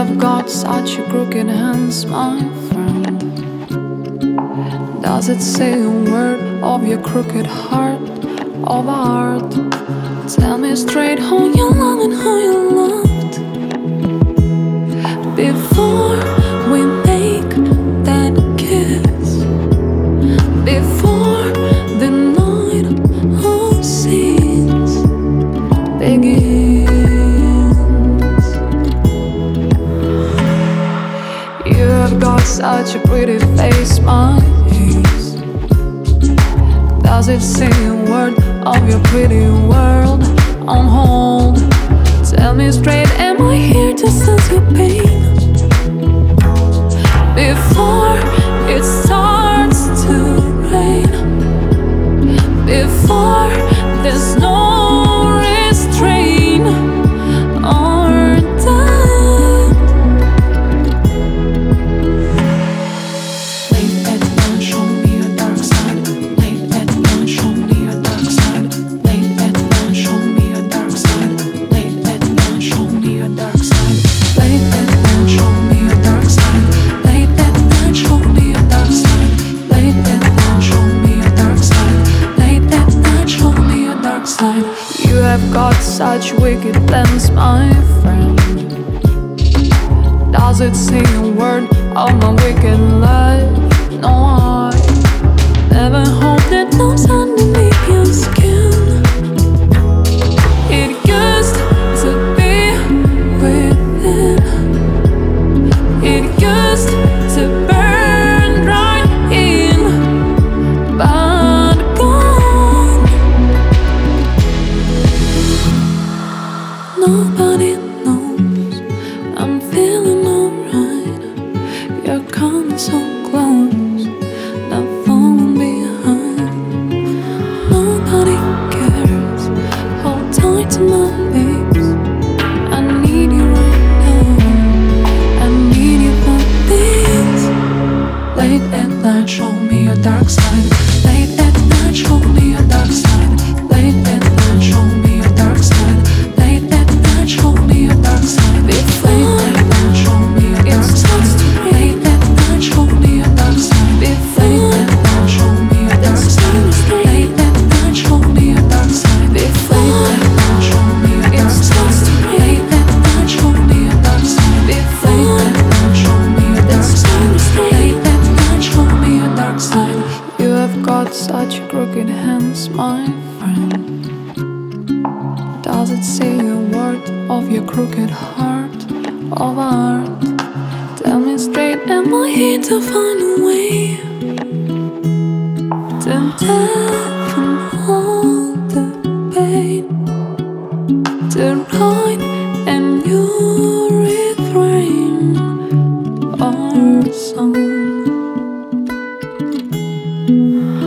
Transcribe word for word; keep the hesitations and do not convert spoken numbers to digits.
have got such a crooked hands, my friend. Does it say a word of your crooked heart of art? Tell me straight how you love and how you loved before we make that kiss, before the night of scenes begins. You have got such a pretty face, my ace. Does it say a word of your pretty world on hold? Tell me straight, am I here to sense your pain before it starts to rain, before there's no restraint or doubt? Late at night, show me your dark side. Late at night, show me your dark side. Late at night, show me your dark side. Late at night, show me your dark side. Late at night, show me your dark side. Late at night, show me your dark side. Late at night, show me your dark side. Late at night, show me your dark side. You have got such wicked plans, my friend. Does it say a word of my wicked life? No, I never hope that love's underneath your skin. It used to be within. It used to burn right in, but gone. Nobody knows I'm feeling alright. You're coming so close, not falling behind. Nobody cares. Hold tight to my lips. I need you right now. I need you for this. Late at night, show me your dark side. Late at night, show me your dark side. Late at night, show me your dark side. Late at night, show me your dark side. Late at night, show me your dark side. Late at night, show me your dark side. Late at night, show me your dark side. Late at night, show me your dark side. Late at night, show me your dark side. Late at night, show me your dark side. Late at night, show me your dark side. Late at night, show me your dark side. You have got such crooked hands, my friend. Does it say a word of your crooked heart of art? Tell me straight, am I here to find a way to deafen all the pain, to write a new refrain or song?